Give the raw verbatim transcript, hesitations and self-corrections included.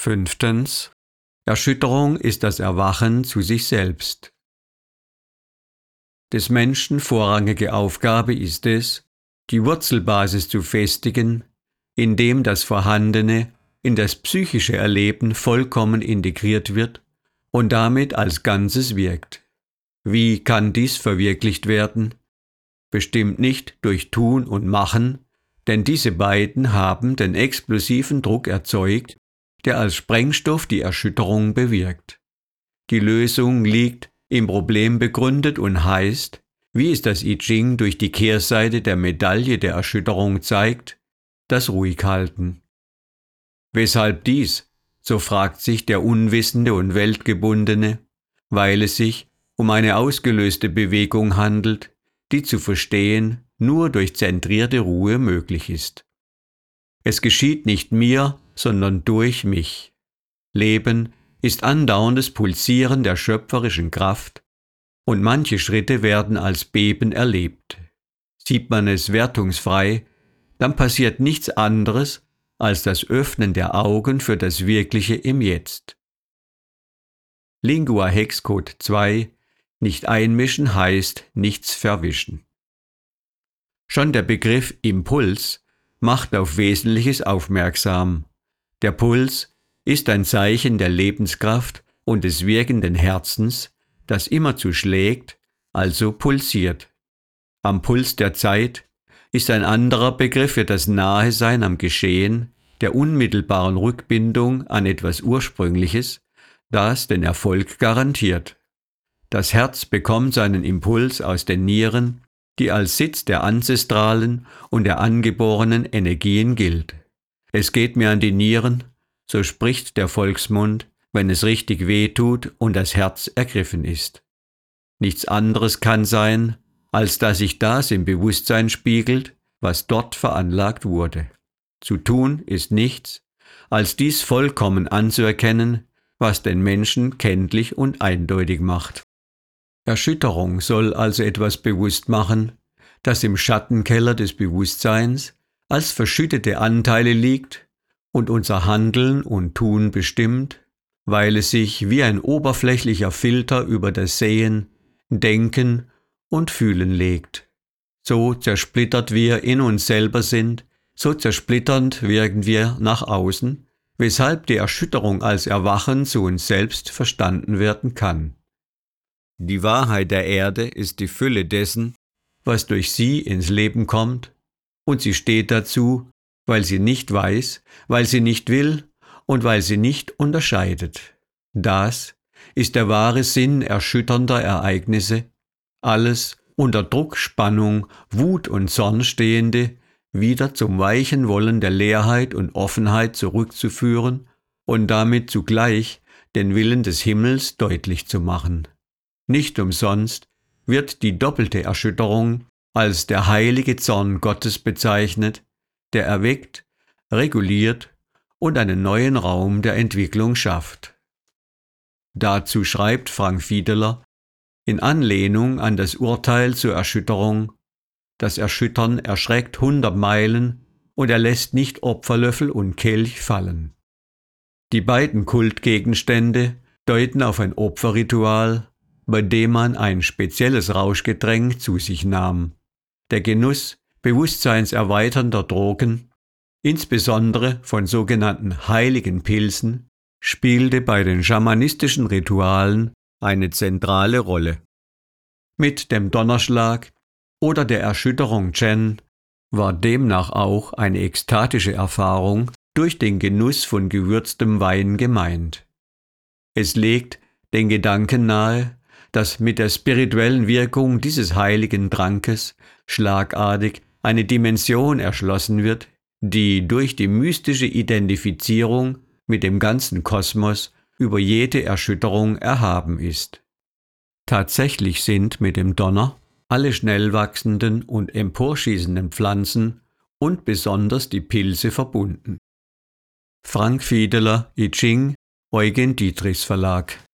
Fünftens. Erschütterung ist das Erwachen zu sich selbst. Des Menschen vorrangige Aufgabe ist es, die Wurzelbasis zu festigen, indem das Vorhandene in das psychische Erleben vollkommen integriert wird und damit als Ganzes wirkt. Wie kann dies verwirklicht werden? Bestimmt nicht durch Tun und Machen, denn diese beiden haben den explosiven Druck erzeugt, der als Sprengstoff die Erschütterung bewirkt. Die Lösung liegt im Problem begründet und heißt, wie es das I Ching durch die Kehrseite der Medaille der Erschütterung zeigt, das Ruhighalten. Weshalb dies, so fragt sich der Unwissende und Weltgebundene, weil es sich um eine ausgelöste Bewegung handelt, die zu verstehen nur durch zentrierte Ruhe möglich ist. Es geschieht nicht mir, sondern durch mich. Leben ist andauerndes Pulsieren der schöpferischen Kraft, und manche Schritte werden als Beben erlebt. Sieht man es wertungsfrei, dann passiert nichts anderes als das Öffnen der Augen für das Wirkliche im Jetzt. Lingua Hexcode zwei, nicht einmischen heißt nichts verwischen. Schon der Begriff Impuls macht auf Wesentliches aufmerksam. Der Puls ist ein Zeichen der Lebenskraft und des wirkenden Herzens, das immerzu schlägt, also pulsiert. Am Puls der Zeit ist ein anderer Begriff für das Nahesein am Geschehen, der unmittelbaren Rückbindung an etwas Ursprüngliches, das den Erfolg garantiert. Das Herz bekommt seinen Impuls aus den Nieren, die als Sitz der ancestralen und der angeborenen Energien gilt. Es geht mir an die Nieren, so spricht der Volksmund, wenn es richtig wehtut und das Herz ergriffen ist. Nichts anderes kann sein, als dass sich das im Bewusstsein spiegelt, was dort veranlagt wurde. Zu tun ist nichts, als dies vollkommen anzuerkennen, was den Menschen kenntlich und eindeutig macht. Erschütterung soll also etwas bewusst machen, das im Schattenkeller des Bewusstseins als verschüttete Anteile liegt und unser Handeln und Tun bestimmt, weil es sich wie ein oberflächlicher Filter über das Sehen, Denken und Fühlen legt. So zersplittert wir in uns selber sind, so zersplitternd wirken wir nach außen, weshalb die Erschütterung als Erwachen zu uns selbst verstanden werden kann. Die Wahrheit der Erde ist die Fülle dessen, was durch sie ins Leben kommt, und sie steht dazu, weil sie nicht weiß, weil sie nicht will und weil sie nicht unterscheidet. Das ist der wahre Sinn erschütternder Ereignisse, alles unter Druck, Spannung, Wut und Zorn Stehende wieder zum weichen Wollen der Leerheit und Offenheit zurückzuführen und damit zugleich den Willen des Himmels deutlich zu machen. Nicht umsonst wird die doppelte Erschütterung als der heilige Zorn Gottes bezeichnet, der erweckt, reguliert und einen neuen Raum der Entwicklung schafft. Dazu schreibt Frank Fiedeler in Anlehnung an das Urteil zur Erschütterung: Das Erschüttern erschreckt hundert Meilen und er lässt nicht Opferlöffel und Kelch fallen. Die beiden Kultgegenstände deuten auf ein Opferritual, bei dem man ein spezielles Rauschgetränk zu sich nahm. Der Genuss bewusstseinserweiternder Drogen, insbesondere von sogenannten heiligen Pilzen, spielte bei den schamanistischen Ritualen eine zentrale Rolle. Mit dem Donnerschlag oder der Erschütterung Chen war demnach auch eine ekstatische Erfahrung durch den Genuss von gewürztem Wein gemeint. Es legt den Gedanken nahe, dass mit der spirituellen Wirkung dieses heiligen Trankes schlagartig eine Dimension erschlossen wird, die durch die mystische Identifizierung mit dem ganzen Kosmos über jede Erschütterung erhaben ist. Tatsächlich sind mit dem Donner alle schnell wachsenden und emporschießenden Pflanzen und besonders die Pilze verbunden. Frank Fiedeler, I Ching, Eugen Dietrichs Verlag.